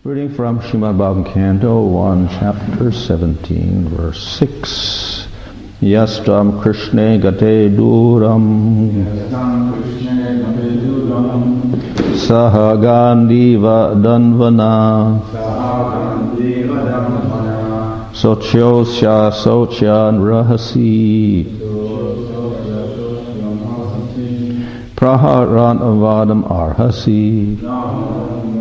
Reading from Srimad Bhagavatam Canto 1, Chapter 17, Verse 6. Yastam Krishne Gate Duram Saha Gandiva Danvana Sochosya Sochan Rahasi Praharan Avadam Arhasi.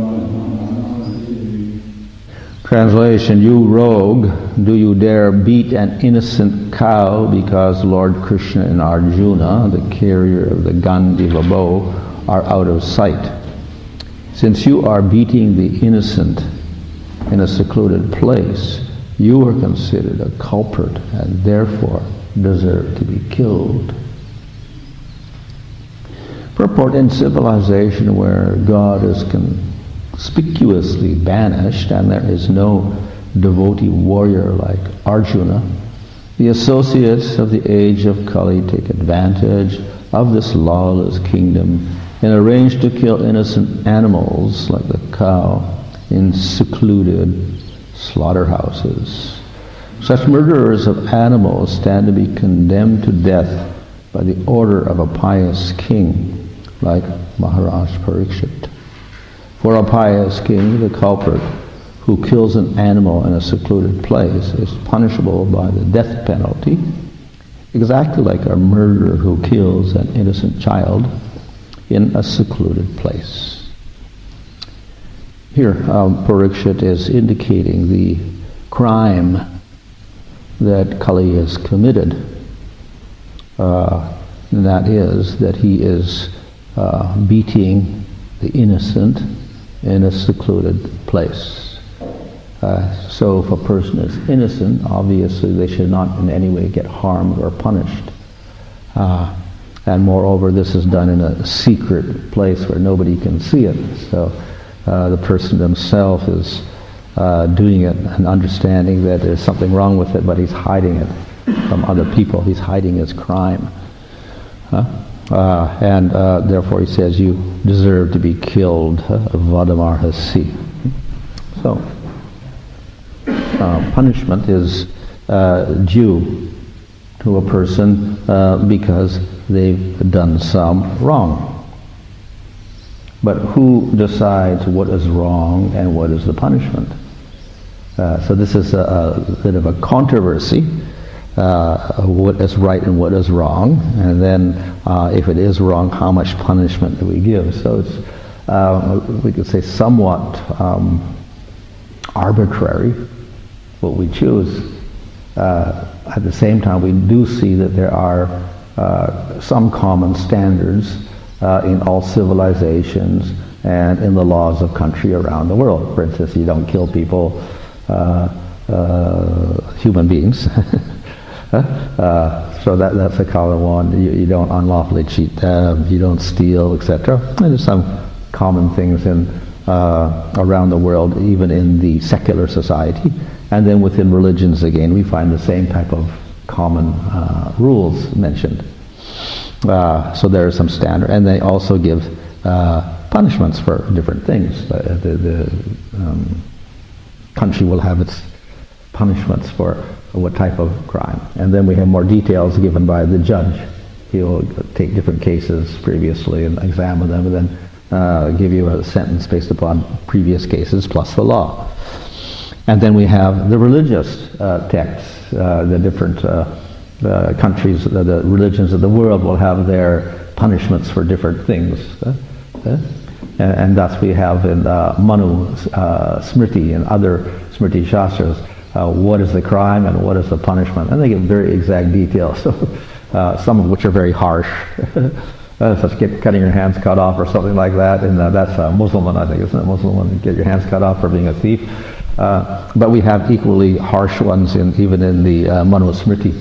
Translation: You rogue, do you dare beat an innocent cow because Lord Krishna and Arjuna, the carrier of the Gandiva bow, are out of sight? Since you are beating the innocent in a secluded place, you are considered a culprit and therefore deserve to be killed. Purport: in civilization where God is conspicuously banished and there is no devotee warrior like Arjuna, the associates of the age of Kali take advantage of this lawless kingdom and arrange to kill innocent animals like the cow in secluded slaughterhouses. Such murderers of animals stand to be condemned to death by the order of a pious king like Maharaj Parikshit. For a pious king, the culprit who kills an animal in a secluded place is punishable by the death penalty, exactly like a murderer who kills an innocent child in a secluded place. Here, Parikshit is indicating the crime that Kali has committed, and that is that he is beating the innocent in a secluded place. So if a person is innocent, obviously they should not in any way get harmed or punished. And moreover, this is done in a secret place where nobody can see it. So the person himself is doing it and understanding that there's something wrong with it, but he's hiding it from other people. He's hiding his crime. And therefore he says, you deserve to be killed, Vadamarhasi. So, punishment is due to a person because they've done some wrong. But who decides what is wrong and what is the punishment? So this is a bit of a controversy. What is right and what is wrong, and then if it is wrong, how much punishment do we give? So it's, we could say, somewhat arbitrary what we choose. At the same time, we do see that there are some common standards in all civilizations and in the laws of country around the world. For instance, you don't kill people, human beings. So that's a common one. You don't unlawfully cheat them, you don't steal, etc. And there's some common things in around the world, even in the secular society. And then within religions, again, we find the same type of common rules mentioned. So there is some standard, and they also give punishments for different things. The country will have its punishments for what type of crime. And then we have more details given by the judge. He will take different cases previously and examine them, and then give you a sentence based upon previous cases plus the law. And then we have the religious texts. The different countries, the religions of the world will have their punishments for different things. And thus we have in Manu Smriti and other Smriti Shastras, what is the crime and what is the punishment, and they give very exact details. So some of which are very harsh, such as cutting your hands cut off or something like that. And that's a Muslim one, I think, isn't it? Muslim one, get your hands cut off for being a thief. But we have equally harsh ones even in the Manu Smriti.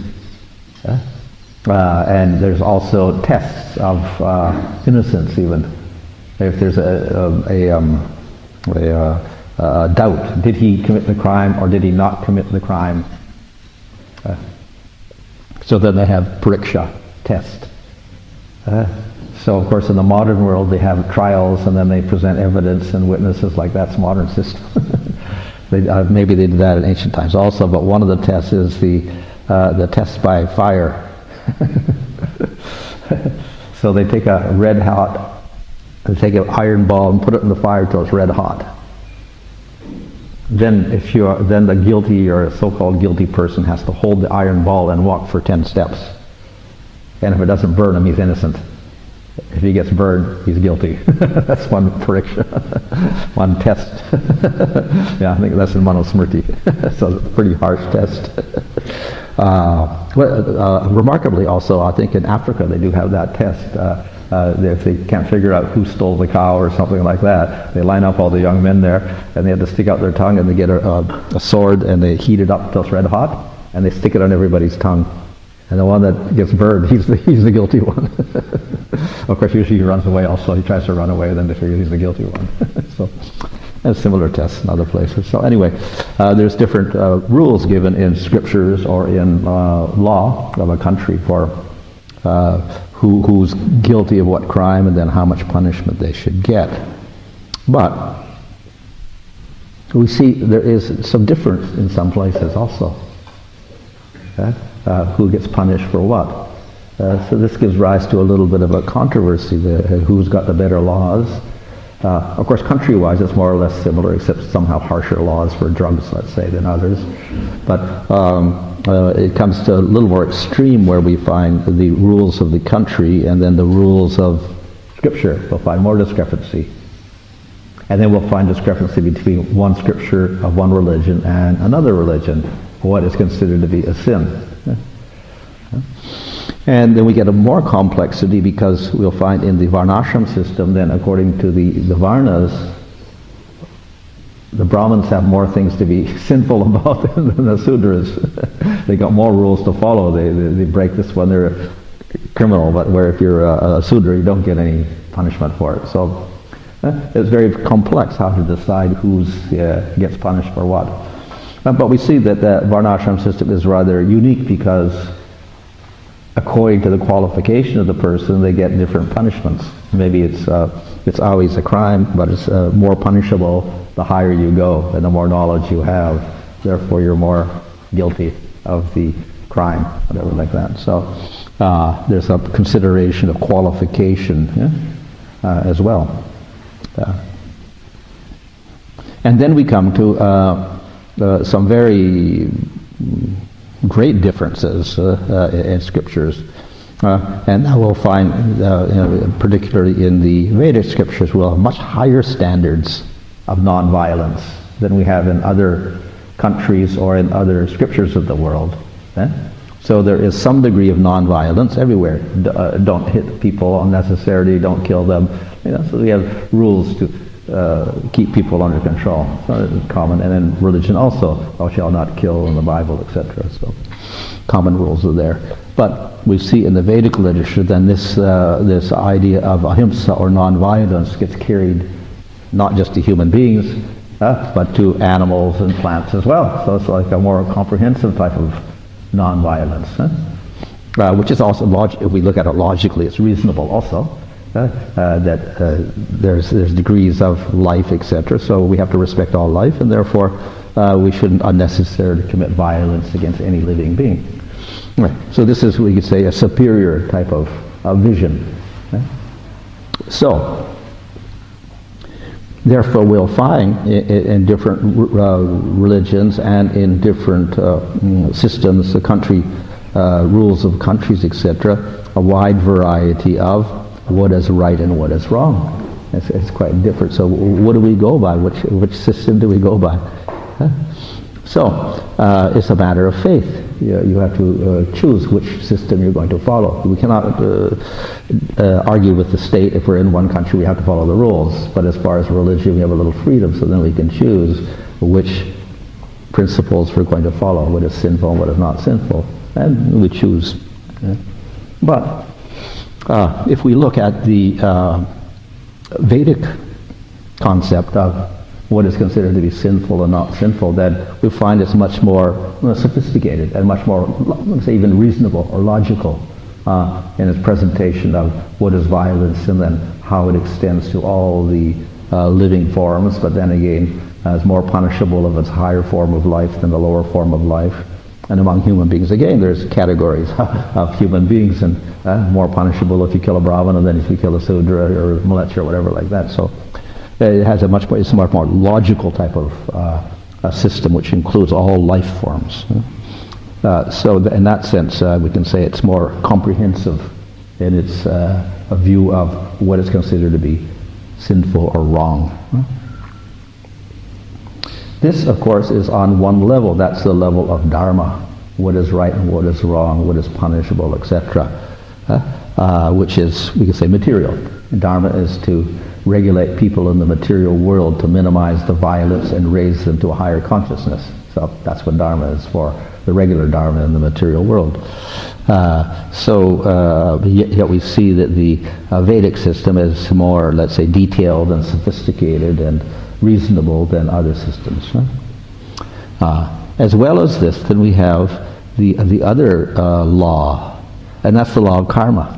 And there's also tests of innocence even. If there's a doubt, did he commit the crime or did he not commit the crime? So then they have pariksha test. So, of course, in the modern world, they have trials, and then they present evidence and witnesses. Like that's modern system. Maybe they did that in ancient times also. But one of the tests is the test by fire. So they take a they take an iron ball and put it in the fire till it's red hot. Then, then the guilty or so-called guilty person has to hold the iron ball and walk for 10 steps. And if it doesn't burn him, he's innocent. If he gets burned, he's guilty. That's one prediction, one test. Yeah, I think that's in Manusmriti. So it's a pretty harsh test. Remarkably also, I think in Africa they do have that test. If they can't figure out who stole the cow or something like that, they line up all the young men there, and they have to stick out their tongue, and they get a sword, and they heat it up till it's red hot, and they stick it on everybody's tongue. And the one that gets burned, he's the guilty one. Of course, usually he runs away also. He tries to run away, then they figure he's the guilty one. So, and similar tests in other places. So anyway, there's different rules given in scriptures or in law of a country for who's guilty of what crime and then how much punishment they should get. But we see there is some difference in some places also. Who gets punished for what. So this gives rise to a little bit of a controversy, who's got the better laws. Of course, country-wise, it's more or less similar, except some have harsher laws for drugs, let's say, than others. But it comes to a little more extreme where we find the rules of the country and then the rules of Scripture. We'll find more discrepancy. And then we'll find discrepancy between one Scripture of one religion and another religion, what is considered to be a sin. And then we get a more complexity because we'll find in the Varnashram system, then according to the Varnas, the Brahmins have more things to be sinful about than the Sudras. They got more rules to follow. They break this one, they're a criminal, but where if you're a Sudra, you don't get any punishment for it. So it's very complex how to decide who gets punished for what. But we see that the Varnashram system is rather unique because according to the qualification of the person, they get different punishments. Maybe it's always a crime, but it's more punishable the higher you go and the more knowledge you have. Therefore, you're more guilty of the crime, whatever like that. So there's a consideration of qualification as well. And then we come to some very great differences in scriptures. And now we'll find, particularly in the Vedic scriptures, we'll have much higher standards of non-violence than we have in other countries or in other scriptures of the world. So there is some degree of non-violence everywhere. Don't hit people unnecessarily, don't kill them. So we have rules to keep people under control. So it's common. And then religion also, thou shalt not kill in the Bible, etc. So common rules are there. But we see in the Vedic literature then this idea of ahimsa or non-violence gets carried not just to human beings, but to animals and plants as well. So it's like a more comprehensive type of non-violence, which is also, if we look at it logically, it's reasonable also. That there's degrees of life, etc. So we have to respect all life, and therefore we shouldn't unnecessarily commit violence against any living being. Right. So this is, we could say, a superior type of vision. So therefore we'll find in different religions and in different systems, the country rules of countries, etc., a wide variety of what is right and what is wrong. It's quite different. So what do we go by? Which system do we go by? So it's a matter of faith. You have to choose which system you're going to follow. We cannot argue with the state. If we're in one country, we have to follow the rules. But as far as religion, we have a little freedom, so then we can choose which principles we're going to follow, what is sinful and what is not sinful. And we choose. But if we look at the Vedic concept of what is considered to be sinful and not sinful, then we find it's much more sophisticated and much more, let's say, even reasonable or logical in its presentation of what is violence and then how it extends to all the living forms, but then again is more punishable if it's a higher form of life than the lower form of life. And among human beings, again, there's categories of human beings, and more punishable if you kill a Brahmana than if you kill a Sudra or a Mleccha or whatever like that. So it has it's a much more logical type of a system which includes all life forms. So in that sense, we can say it's more comprehensive in its a view of what is considered to be sinful or wrong. This, of course, is on one level. That's the level of dharma, what is right and what is wrong, what is punishable, etc., which is, we can say, material. Dharma is to regulate people in the material world to minimize the violence and raise them to a higher consciousness. So that's what dharma is for, the regular dharma in the material world. Yet we see that the Vedic system is more, let's say, detailed and sophisticated and reasonable than other systems. As well as this, then we have the other law, and that's the law of karma,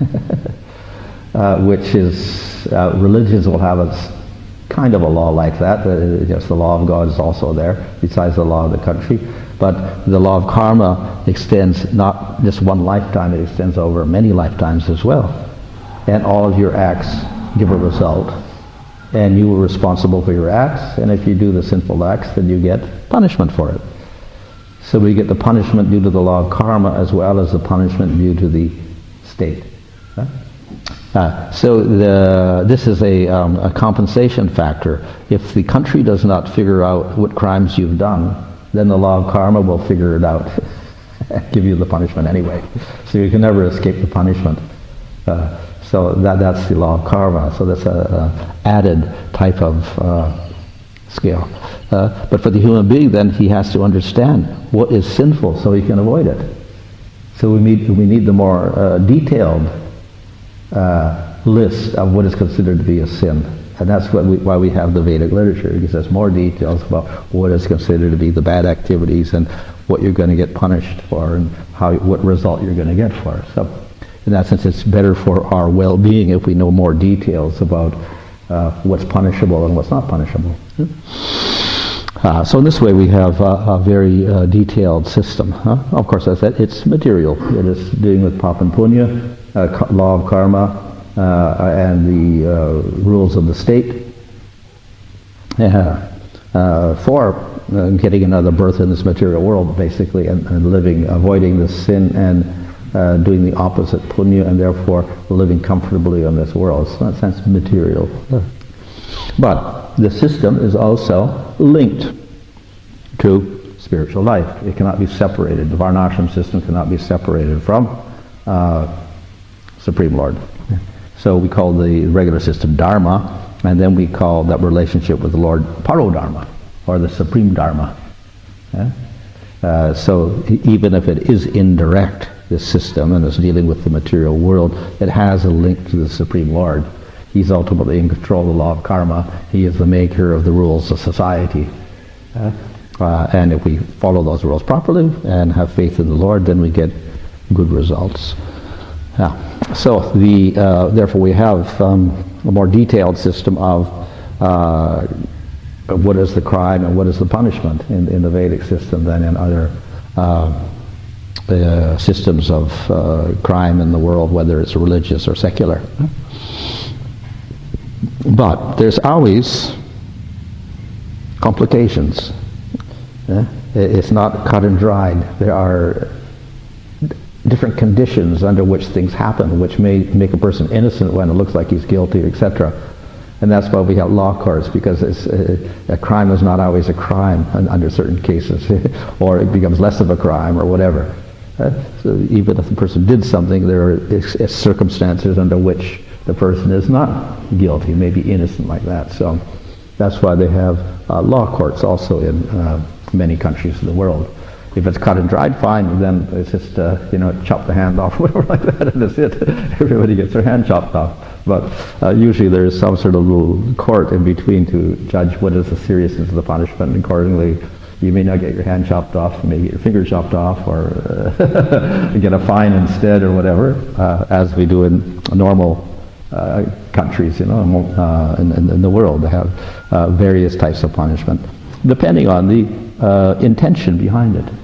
which is, religions will have a kind of a law like that. Yes, the law of God is also there, besides the law of the country. But the law of karma extends not just one lifetime, it extends over many lifetimes as well. And all of your acts give a result. And you are responsible for your acts, and if you do the sinful acts, then you get punishment for it. So we get the punishment due to the law of karma as well as the punishment due to the state. This is a compensation factor. If the country does not figure out what crimes you've done, then the law of karma will figure it out, give you the punishment anyway. So you can never escape the punishment. So that's the law of karma. So that's a added type of scale. But for the human being, then he has to understand what is sinful so he can avoid it. So we need the more detailed list of what is considered to be a sin. And that's why we have the Vedic literature, because there's more details about what is considered to be the bad activities and what you're going to get punished for and what result you're going to get for it. So in that sense, it's better for our well-being if we know more details about what's punishable and what's not punishable. So in this way, we have a very detailed system. Of course, as I said, it's material. It is dealing with papa and punya, law of karma, and the rules of the state for getting another birth in this material world, basically, and living, avoiding the sin and doing the opposite, punya, and therefore living comfortably in this world. So in that sense, material. But the system is also linked to spiritual life. It cannot be separated. The Varnashram system cannot be separated from Supreme Lord. So we call the regular system Dharma, and then we call that relationship with the Lord Parodharma, or the Supreme Dharma. So even if it is indirect, this system, and is dealing with the material world, it has a link to the Supreme Lord. He's ultimately in control of the law of karma. He is the maker of the rules of society. And if we follow those rules properly and have faith in the Lord, then we get good results. So therefore we have a more detailed system of what is the crime and what is the punishment in the Vedic system than in other systems of crime in the world, whether it's religious or secular. But there's always complications. It's not cut and dried. There are different conditions under which things happen, which may make a person innocent when it looks like he's guilty, etc. And that's why we have law courts, because a crime is not always a crime under certain cases, or it becomes less of a crime, or whatever. So even if the person did something, there are circumstances under which the person is not guilty, maybe innocent like that. So that's why they have law courts also in many countries of the world. If it's cut and dried, fine, then it's just, chop the hand off, whatever like that, and that's it. Everybody gets their hand chopped off. But usually there is some sort of little court in between to judge what is the seriousness of the punishment, and accordingly, You may not get your hand chopped off, you may get your finger chopped off, or get a fine instead, or whatever, as we do in normal countries, in the world. They have various types of punishment, depending on the intention behind it.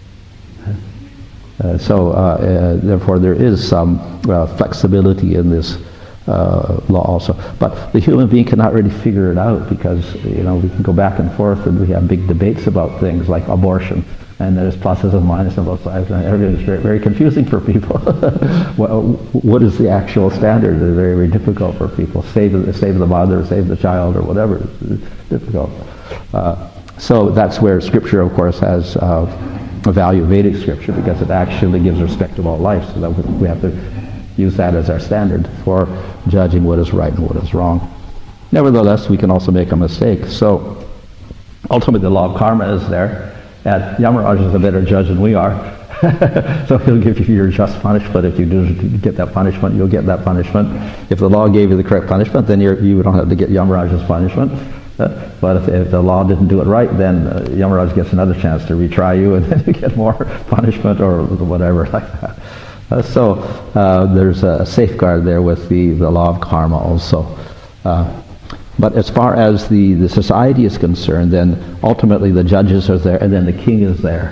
Therefore, there is some flexibility in this law also. But the human being cannot really figure it out, because we can go back and forth, and we have big debates about things like abortion, and there's pluses and minuses on both sides, and everything is very, very confusing for people. What is the actual standard? It's very, very difficult for people. Save the mother, save the child, or whatever. It's difficult. So that's where Scripture, of course, has a value, Vedic Scripture, because it actually gives respect to all life. So that we have to use that as our standard for judging what is right and what is wrong. Nevertheless, we can also make a mistake. So ultimately, the law of karma is there, and Yamaraj is a better judge than we are. So he'll give you your just punishment. If you do get that punishment, you'll get that punishment. If the law gave you the correct punishment, then you don't have to get Yamaraj's punishment. But if the law didn't do it right, then Yamaraj gets another chance to retry you, and then you get more punishment or whatever like that. So there's a safeguard there with the law of karma also. But as far as the society is concerned, then ultimately the judges are there, and then the king is there.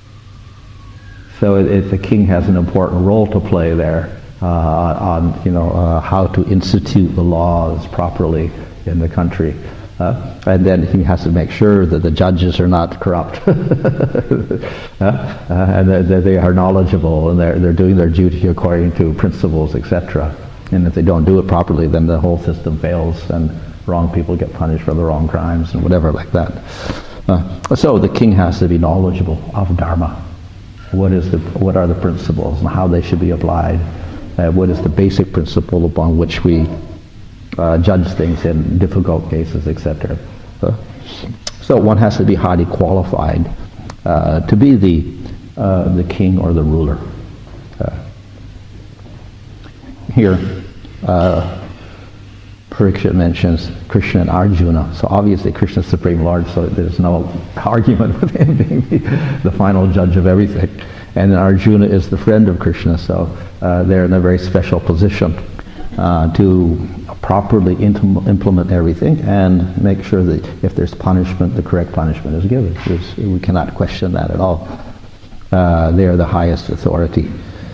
So the king has an important role to play there on how to institute the laws properly in the country. And then he has to make sure that the judges are not corrupt, and that they are knowledgeable, and they're doing their duty according to principles, etc. And if they don't do it properly, then the whole system fails, and wrong people get punished for the wrong crimes and whatever like that. So the king has to be knowledgeable of Dharma. What are the principles and how they should be applied? What is the basic principle upon which we judge things in difficult cases, etc. So one has to be highly qualified to be the king or the ruler. Here, Parikshit mentions Krishna and Arjuna. So obviously Krishna is Supreme Lord, so there's no argument with him being the final judge of everything. And then Arjuna is the friend of Krishna, so they're in a very special position to properly implement everything and make sure that if there's punishment, the correct punishment is given. We cannot question that at all. They are the highest authority.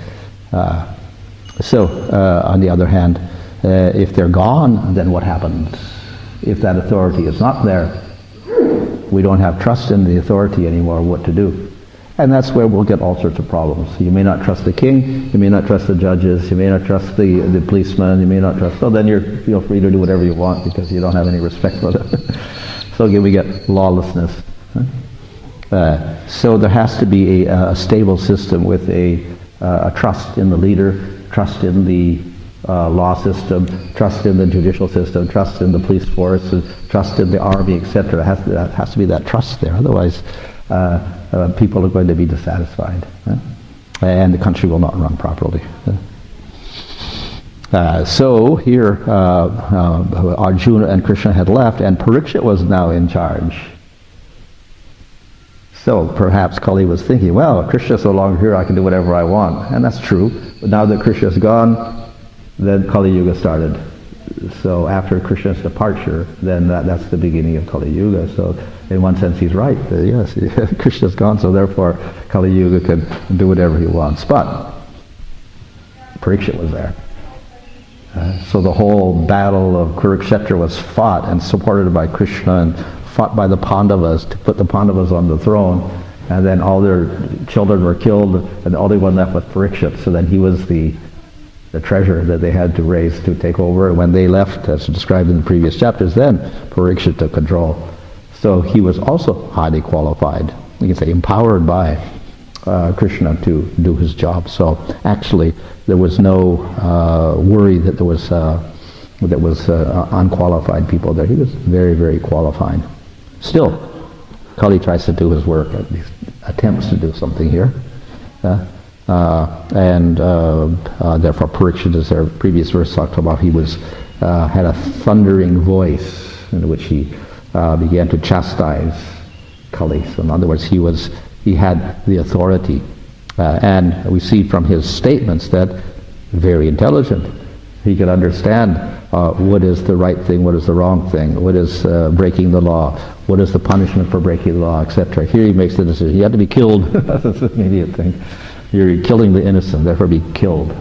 So, on the other hand, if they're gone, then what happens? If that authority is not there, we don't have trust in the authority anymore, what to do. And that's where we'll get all sorts of problems. You may not trust the king, you may not trust the judges, you may not trust the policeman, you may not trust... So then you feel free to do whatever you want because you don't have any respect for them. So again, we get lawlessness. So there has to be a stable system with a trust in the leader, trust in the law system, trust in the judicial system, trust in the police force, trust in the army, etc. There has to be that trust there. Otherwise, people are going to be dissatisfied, and the country will not run properly. So here, Arjuna and Krishna had left, and Parikshit was now in charge. So perhaps Kali was thinking, well, Krishna's no longer here, I can do whatever I want. And that's true. But now that Krishna's gone, then Kali Yuga started. So after Krishna's departure, then that's the beginning of Kali Yuga. So in one sense he's right. Yes, Krishna's gone, so therefore Kali Yuga can do whatever he wants. But Parikshit was there. So the whole battle of Kurukshetra was fought and supported by Krishna and fought by the Pandavas to put the Pandavas on the throne. And then all their children were killed, and the only one left was Parikshit. So then he was the treasure that they had to raise to take over. When they left, as described in the previous chapters, then Parikshit took control. So he was also highly qualified, you can say empowered by Krishna to do his job. So actually there was no worry that there was unqualified people there. He was very, very qualified. Still, Kali tries to do his work, at least attempts to do something here. Therefore Parikshit, as our previous verse talked about, he had a thundering voice in which he began to chastise Kali. So in other words, he had the authority. And we see from his statements that very intelligent. He could understand what is the right thing, what is the wrong thing, what is breaking the law, what is the punishment for breaking the law, etc. Here he makes the decision. He had to be killed. That's the immediate thing. You're killing the innocent, therefore be killed.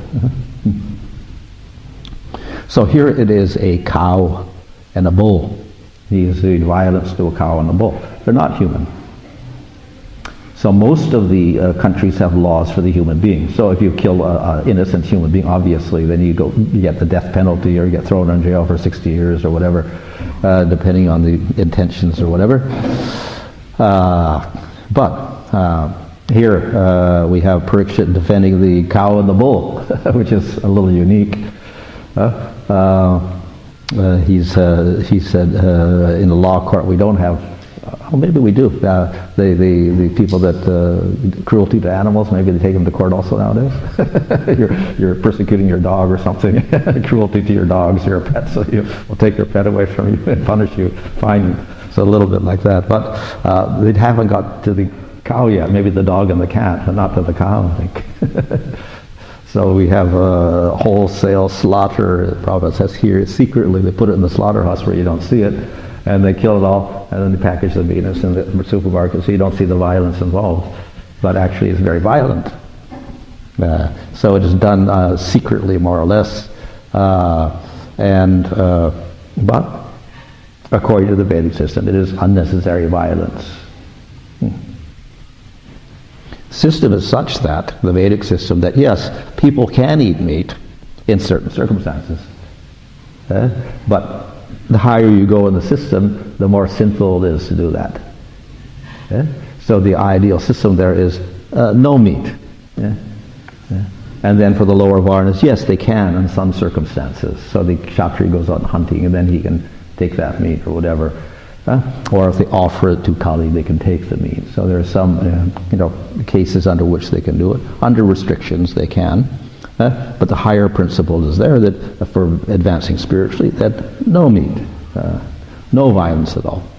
So here it is a cow and a bull. He is doing violence to a cow and a bull. They're not human. So most of the countries have laws for the human being. So if you kill an innocent human being, obviously, then you get the death penalty, or you get thrown in jail for 60 years or whatever, depending on the intentions or whatever. But here we have Parikshit defending the cow and the bull, which is a little unique. He said in the law court we don't have. Well, maybe we do. The people that cruelty to animals, maybe they take them to court also nowadays. You're persecuting your dog or something. Cruelty to your dogs, your pets. So we'll take your pet away from you and punish you, fine you. So a little bit like that. But they haven't got to the cow yet. Maybe the dog and the cat, but not to the cow, I think. So we have a wholesale slaughter. The Prophet says here, secretly they put it in the slaughterhouse where you don't see it, and they kill it all, and then they package the meat in the supermarket, so you don't see the violence involved. But actually it's very violent. So it is done secretly, more or less. But according to the Vedic system, it is unnecessary violence. System is such that, the Vedic system, that yes, people can eat meat in certain circumstances. But the higher you go in the system, the more sinful it is to do that. So the ideal system there is no meat. And then for the lower varnas, yes, they can in some circumstances. So the Kshatriya goes out hunting and then he can take that meat or whatever. Or if they offer it to Kali, they can take the meat. So there are some cases under which they can do it. Under restrictions, they can. But the higher principle is there that for advancing spiritually, that no meat, no violence at all.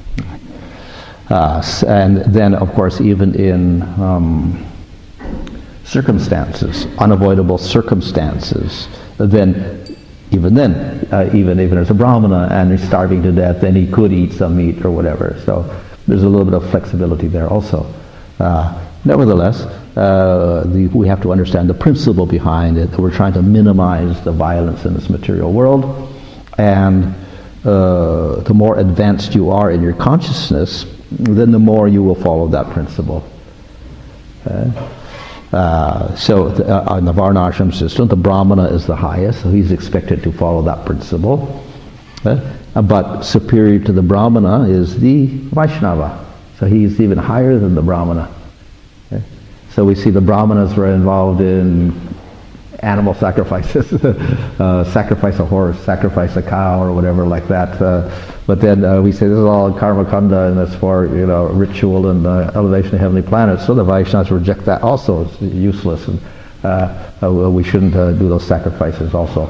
And then, of course, even in circumstances, unavoidable circumstances, then even if there's a brahmana and he's starving to death, then he could eat some meat or whatever. So there's a little bit of flexibility there also. Nevertheless, we have to understand the principle behind it, that we're trying to minimize the violence in this material world. And the more advanced you are in your consciousness, then the more you will follow that principle. So in the Varnashram system, the Brahmana is the highest, so he's expected to follow that principle. But superior to the Brahmana is the Vaishnava. So he's even higher than the Brahmana. So we see the Brahmanas were involved in animal sacrifices, sacrifice a horse, sacrifice a cow, or whatever like that. But then we say this is all karma kanda, and that's for ritual and elevation of heavenly planets. So the Vaishnavas reject that also. It's useless, and we shouldn't do those sacrifices also.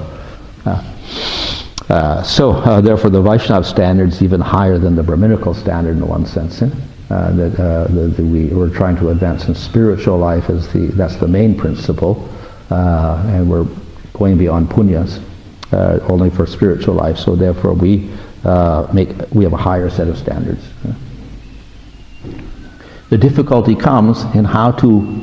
So therefore, the Vaishnava standard is even higher than the Brahminical standard in one sense. We're trying to advance in spiritual life that's the main principle, and we're going beyond punyas only for spiritual life. So therefore, we have a higher set of standards. The difficulty comes in how to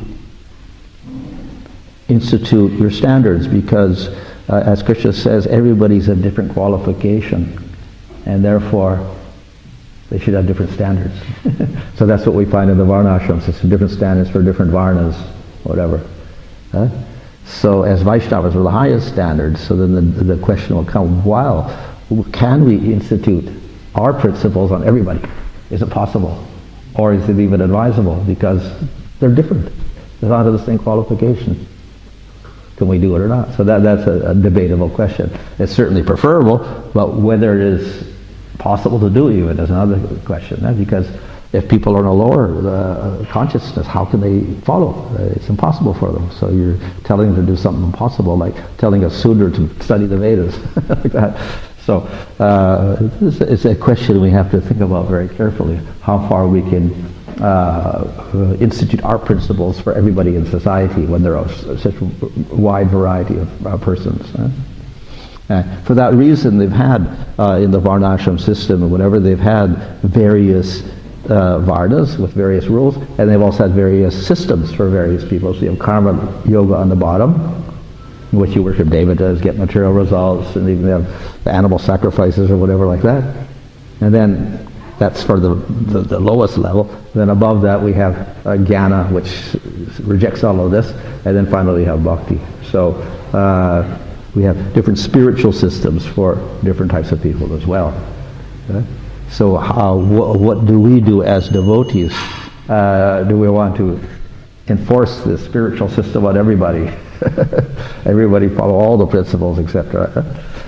institute your standards, because as Krishna says, everybody's a different qualification, and therefore they should have different standards. So that's what we find in the Varnashram system, different standards for different Varnas, whatever. So as Vaishnavas are the highest standards, so then the question will come, wow, can we institute our principles on everybody? Is it possible? Or is it even advisable? Because they're different. They're not of the same qualification. Can we do it or not? So that's a debatable question. It's certainly preferable, but whether it is possible to do even is another question. Because if people are in a lower consciousness, how can they follow? It's impossible for them. So you're telling them to do something impossible, like telling a Sudra to study the Vedas, like that. So it's a question we have to think about very carefully, how far we can institute our principles for everybody in society when there are such a wide variety of persons. For that reason, they've had, in the Varnashram system, whenever they've had various Varnas with various rules, and they've also had various systems for various people. So you have karma yoga on the bottom, in which you worship devatas, get material results, and even have animal sacrifices or whatever like that. And then that's for the lowest level. Then above that we have jnana, which rejects all of this, and then finally we have bhakti. So we have different spiritual systems for different types of people as well. So what do we do as devotees? Do we want to enforce the spiritual system on everybody? Everybody follow all the principles, etc.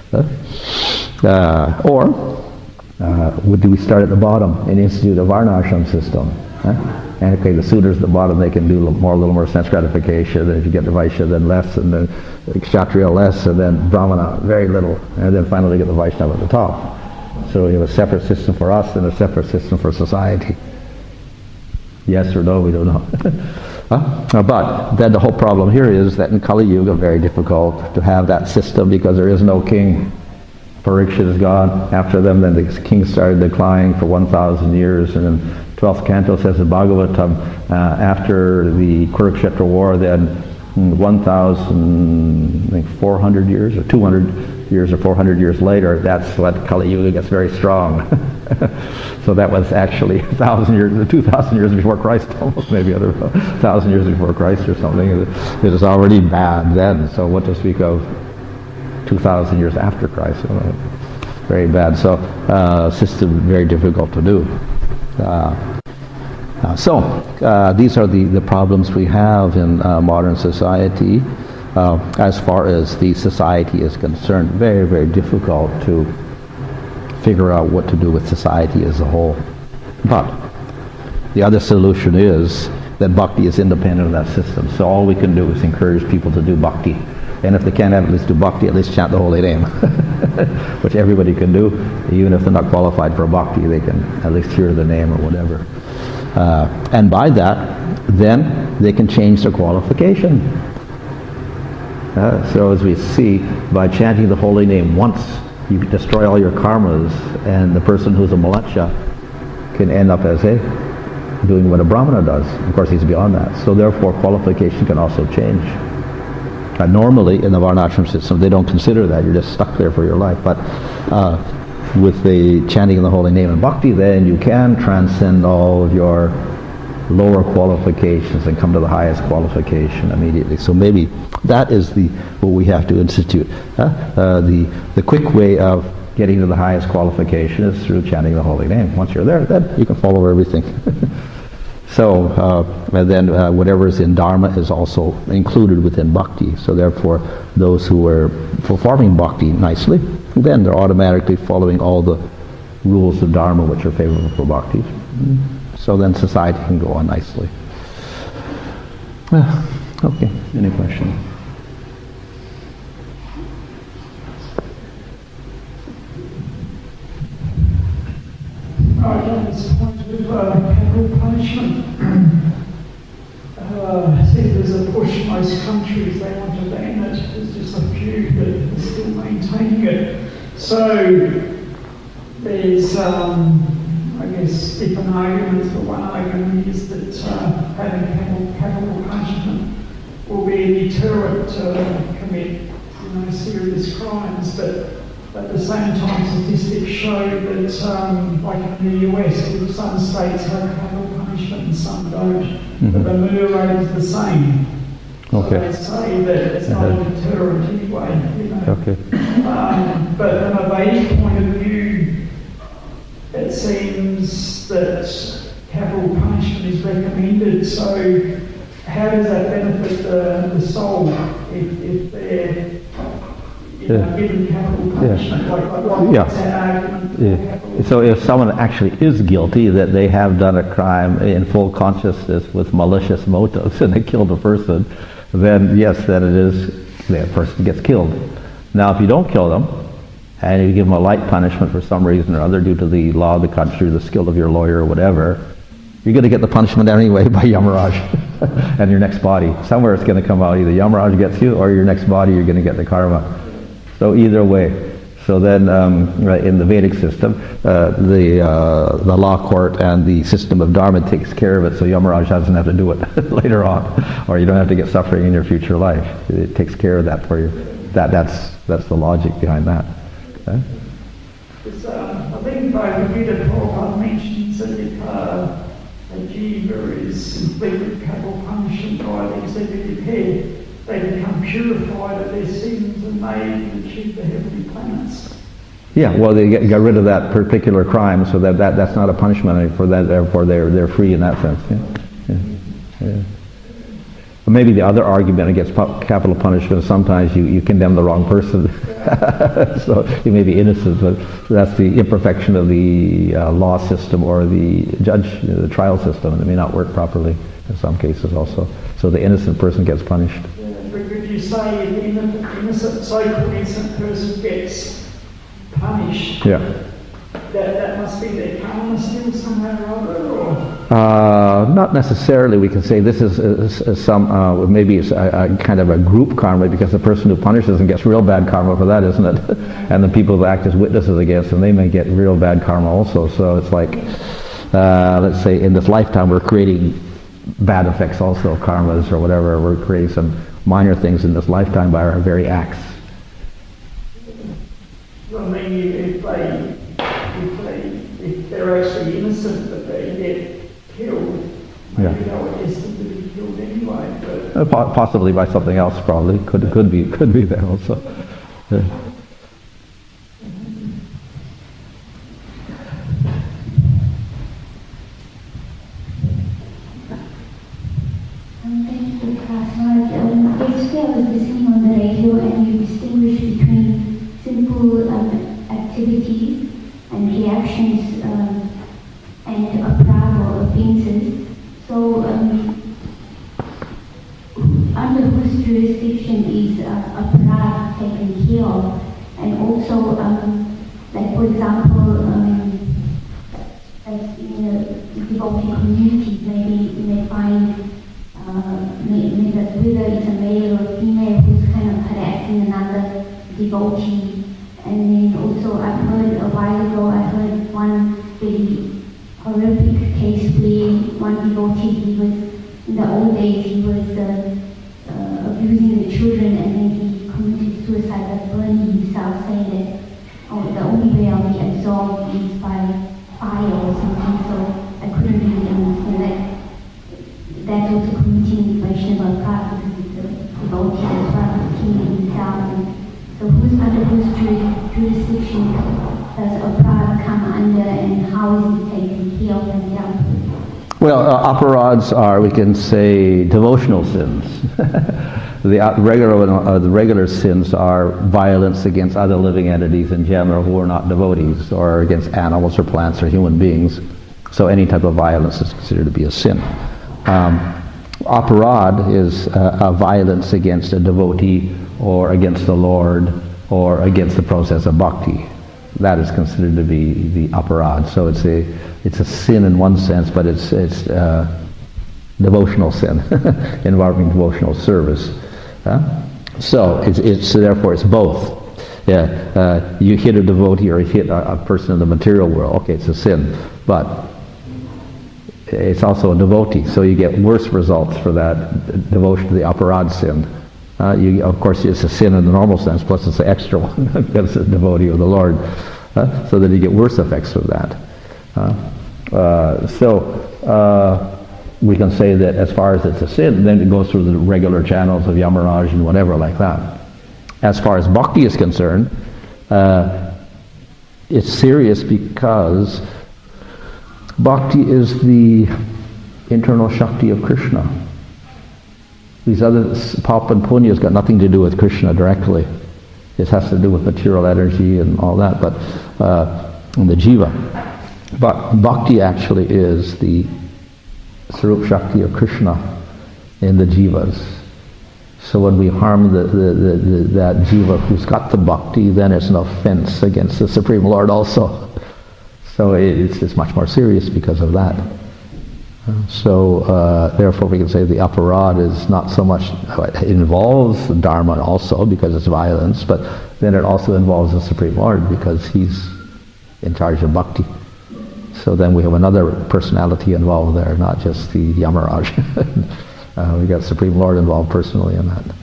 Or do we start at the bottom and institute a Varnashram system? And okay, the Sudras at the bottom, they can do a little more sense gratification. And if you get the Vaishya, then less, and then Kshatriya less, and then Brahmana very little, and then finally get the Vaishnava at the top. So we have a separate system for us and a separate system for society. Yes or no, we don't know. But then the whole problem here is that in Kali Yuga, very difficult to have that system because there is no king. Parikshit is gone. After them, then the king started declining for 1,000 years, and then 12th canto says in Bhagavatam, after the Kurukshetra war, then 1,400 years or 200 years or 400 years later, that's what Kali Yuga gets very strong. So that was actually 1,000 years, 2,000 years before Christ, almost maybe 1,000 years before Christ or something. It was already bad then. So what to speak of 2,000 years after Christ? Very bad. So system very difficult to do. So these are the problems we have in modern society. As far as the society is concerned, very, very difficult to figure out what to do with society as a whole. But the other solution is that bhakti is independent of that system. So all we can do is encourage people to do bhakti. And if they can't at least do bhakti, at least chant the holy name, which everybody can do. Even if they're not qualified for bhakti, they can at least hear the name or whatever. And by that, then they can change their qualification. So as we see, by chanting the holy name once, you destroy all your karmas, and the person who's a malacha can end up as doing what a brahmana does. Of course, he's beyond that. So therefore, qualification can also change. Normally, in the Varnashram system, they don't consider that. You're just stuck there for your life. But with the chanting of the holy name and bhakti, then you can transcend all of your lower qualifications and come to the highest qualification immediately. So maybe that is what we have to institute. The quick way of getting to the highest qualification is through chanting the holy name. Once you're there, then you can follow everything. So, and then whatever is in Dharma is also included within Bhakti. So therefore, those who are performing Bhakti nicely, then they're automatically following all the rules of Dharma which are favorable for Bhakti. So then society can go on nicely. Okay, any questions? This point of capital punishment. See, there's a push in most countries, they want to ban it. There's just a few that are still maintaining it. So there's, I guess, different arguments, but one argument is that having capital punishment will be a deterrent to commit serious crimes, but at the same time, statistics show that, like in the US, some states have capital punishment and some don't, but the murder rate is the same. Okay. So they say that it's not a deterrent anyway. Okay. But from a Vedic point of view, it seems that capital punishment is recommended. So how does that benefit the soul if they're given capital punishment? So if someone actually is guilty, that they have done a crime in full consciousness with malicious motives and they killed a person, then yes, then it is, the person gets killed. Now if you don't kill them, and you give them a light punishment for some reason or other due to the law of the country, the skill of your lawyer or whatever, You're going to get the punishment anyway by Yamaraj and your next body. Somewhere it's going to come out. Either Yamaraj gets you or your next body you're going to get the karma. So either way. So then in the Vedic system, the law court and the system of Dharma takes care of it, so Yamaraj doesn't have to do it later on. Or you don't have to get suffering in your future life. It takes care of that for you. That's the logic behind that. Okay? I think Bhagavad Prabhupada mentions that if a jiva is inflicted capital punishment by the executive head, they become purified of their sins and they achieve the heavenly planets. Yeah, well, they get rid of that particular crime, so that's not a punishment for that. Therefore, they're free in that sense. Yeah. Maybe the other argument against capital punishment is sometimes you condemn the wrong person. So you may be innocent, but that's the imperfection of the law system or the the trial system, and it may not work properly in some cases also. So the innocent person gets punished. Would you say the so-called innocent person gets punished? Yeah. That must be their karma still somehow or other, or? Not necessarily. We can say this is some, maybe it's a kind of a group karma, because the person who punishes them gets real bad karma for that, isn't it? And the people who act as witnesses against them, they may get real bad karma also. So it's like, let's say in this lifetime we're creating bad effects also, karmas or whatever. We're creating some minor things in this lifetime by our very acts. Well, I mean, if they're actually innocent but they get killed, maybe they were destined to be killed anyway. But possibly by something else, probably could be there also. Yeah. Yesterday I was listening on the radio and you distinguish between simple activities and reactions and aparadha or offences. So under whose jurisdiction is aparadha taken care of? And also, like for example, like in a devotee community, maybe you may find whether it's a male or female who's kind of harassing another devotee. And then also I heard a while ago, one very horrific case where one devotee, he was, in the old days, he was abusing the children, and then he committed suicide by burning himself, saying that the only way I'll be absolved is by fire or something. So I couldn't really understand that. That's also committing Vaishnava Aparadha because it's a devotee as well as killing himself. And so under whose jurisdiction does aparadha come under, and how is it taken care of and dealt with? Well, aparadhas are, we can say, devotional sins. The regular sins are violence against other living entities in general who are not devotees, or against animals or plants or human beings. So any type of violence is considered to be a sin. Aparadh is a violence against a devotee or against the Lord or against the process of bhakti. That is considered to be the aparadh. So it's a sin in one sense, but it's devotional sin involving devotional service. So therefore it's both. Yeah, you hit a devotee or you hit a person in the material world. Okay, it's a sin, but it's also a devotee, so you get worse results for that devotion to the aparadh sin. Of course, it's a sin in the normal sense, plus it's an extra one because it's a devotee of the Lord, so that you get worse effects of that. We can say that as far as it's a sin, then it goes through the regular channels of Yamaraj and whatever like that. As far as bhakti is concerned, it's serious because bhakti is the internal Shakti of Krishna. These other papa and punya has got nothing to do with Krishna directly. It has to do with material energy and all that, but and the jiva. But bhakti actually is the Sarup Shakti of Krishna in the jivas. So when we harm that jiva who's got the bhakti, then it's an offense against the Supreme Lord also. So it's much more serious because of that. So therefore we can say the upper rod is not so much, it involves Dharma also because it's violence, but then it also involves the Supreme Lord because he's in charge of bhakti. So then we have another personality involved there, not just the Yamaraj. We got Supreme Lord involved personally in that.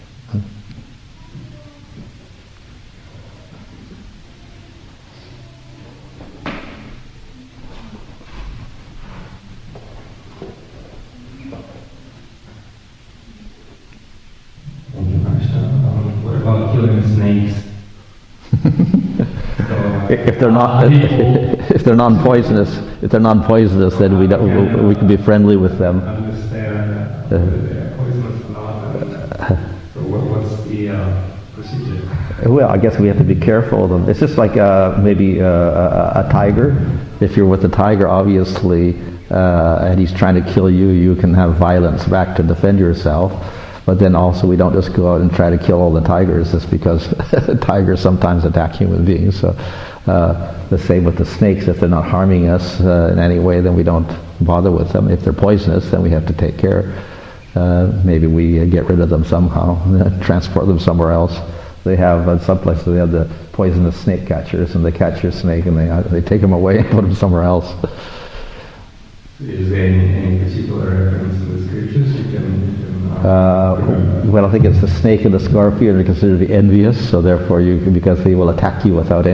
What about killing snakes? If they're not, if they're non-poisonous, then we can be friendly with them. Understand they're poisonous or not. So what's the procedure? Well, I guess we have to be careful of them. It's just like maybe a tiger. If you're with a tiger, obviously, and he's trying to kill you, you can have violence back to defend yourself. But then also we don't just go out and try to kill all the tigers just because tigers sometimes attack human beings. So the same with the snakes. If they're not harming us in any way, then we don't bother with them. If they're poisonous, then we have to take care. Maybe we get rid of them somehow, transport them somewhere else. They have, in some places, they have the poisonous snake catchers, and they catch your snake and they take them away and put them somewhere else. Is there any particular reference in the scriptures you can well, I think it's the snake and the scorpion are considered to be envious, so therefore because they will attack you without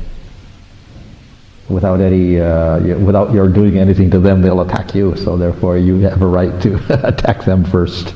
your doing anything to them, they'll attack you. So therefore, you have a right to attack them first.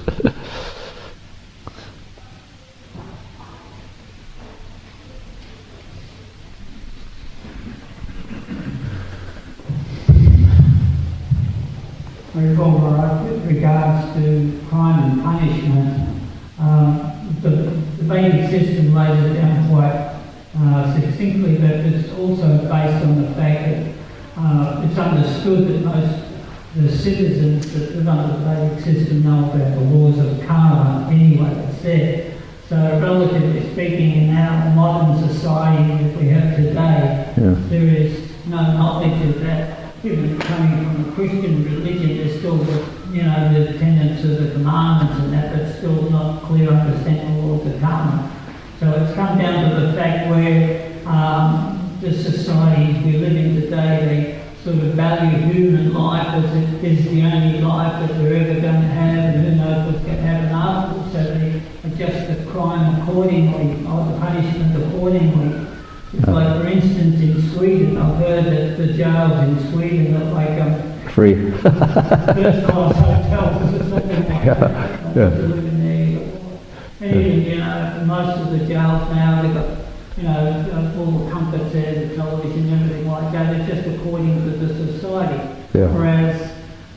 With regards to crime and punishment, the Vedic system lays it down quite succinctly, but it's also based on the fact that it's understood that most the citizens that live under the Vedic system know about the laws of karma anyway, it's there. So relatively speaking, in our modern society that we have today, there is no knowledge of that. Even coming from a Christian religion, there's still the tenets of the commandments and that, but still not clear understanding of the laws of karma. So it's come down to the fact where the societies we live in today, they sort of value human life as it is the only life that we're ever going to have, and who knows what's going to happen afterwards. So they adjust the crime accordingly, or the punishment accordingly. It's like, for instance, in Sweden, I've heard that the jails in Sweden are like free. first-class hotels or something like that. To live in there. And even, most of the jails now, they've got, all the comforts there, the television, everything like that. It's just according to the society. Yeah. Whereas,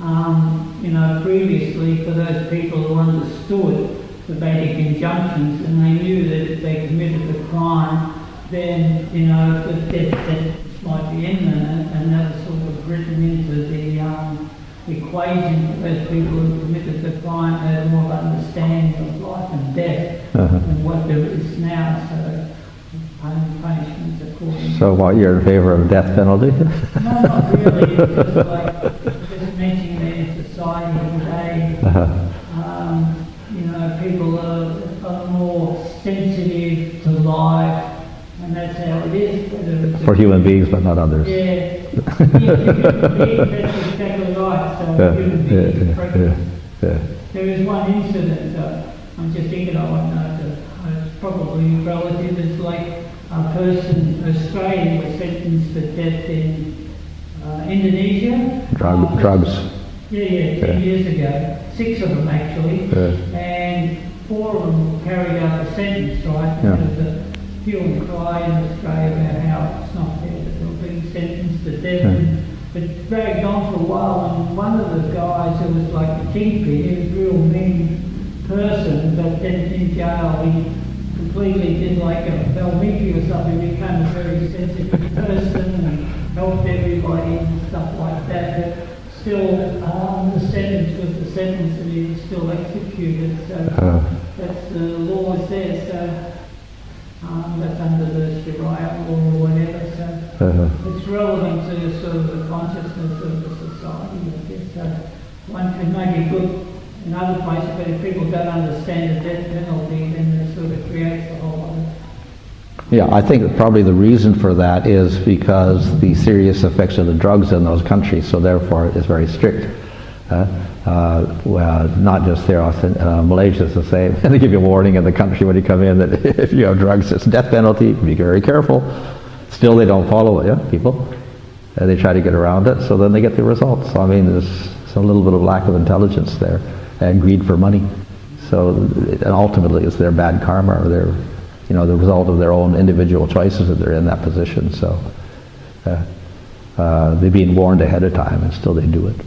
previously, for those people who understood the Vedic injunctions and they knew that if they committed the crime, then, the death sentence might be imminent, and that was sort of written into the equation for those people who committed the crime. They had more of an understanding of life and death than what there is now, so punishments according. So what, you're in favor of death penalty? No, not really. It's just like, just mentioning that in society today, people are more sensitive to life, and that's how it is. For human beings, but not others. Yeah, that's exactly right. So human beings, there is one incident, I'm just thinking of one, it's probably relative. It's like a person, Australia, was sentenced to death in Indonesia. Drugs. Yeah, 10 years ago. 6 of them actually. And 4 of them carried out the sentence, right? Because the hue and cry in Australia about how it's not fair that they're being sentenced to death. But it dragged on for a while, and one of the guys who was like the kingpin, he was a real mean person, but then in jail he completely did like a Valmiki or something. He became a very sensitive person and helped everybody and stuff like that. But still, the sentence was the sentence, and he was still executed. So that's the law is there. So that's under the Sharia law or whatever. So it's relevant to sort of the consciousness of the society. society. I guess one can maybe good in other places, but if people don't understand the death penalty, then it sort of creates a whole other. Yeah, I think that probably the reason for that is because the serious effects of the drugs in those countries, so therefore it's very strict. Well, not just there, Malaysia is the same. They give you a warning in the country when you come in that if you have drugs, it's death penalty. Be very careful. Still, they don't follow it. Yeah, people. They try to get around it, so then they get the results. I mean, there's a little bit of lack of intelligence there and greed for money. So, and ultimately, it's their bad karma or their, the result of their own individual choices that they're in that position. So, they're being warned ahead of time, and still they do it.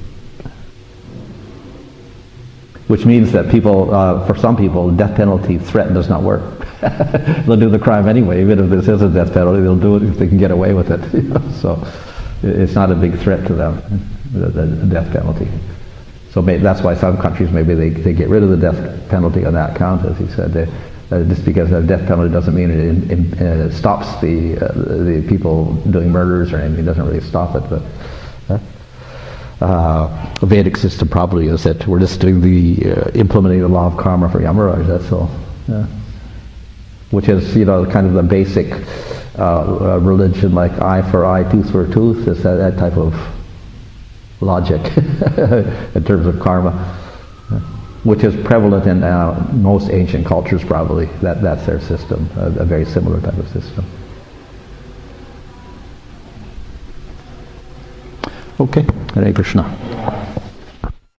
Which means that people, for some people, the death penalty threat does not work. They'll do the crime anyway, even if this is a death penalty. They'll do it if they can get away with it. So, it's not a big threat to them, the death penalty. So that's why some countries, maybe they get rid of the death penalty on that count, as he said. Just because a death penalty doesn't mean it stops the people doing murders or anything. It doesn't really stop it. But the Vedic system probably is that we're just doing implementing the law of karma for Yamaraj. That's all. Yeah. Which is kind of the basic religion, like eye for eye, tooth for tooth. Is that type of logic in terms of karma, which is prevalent in most ancient cultures probably. That's their system, a very similar type of system. Okay, Hare Krishna.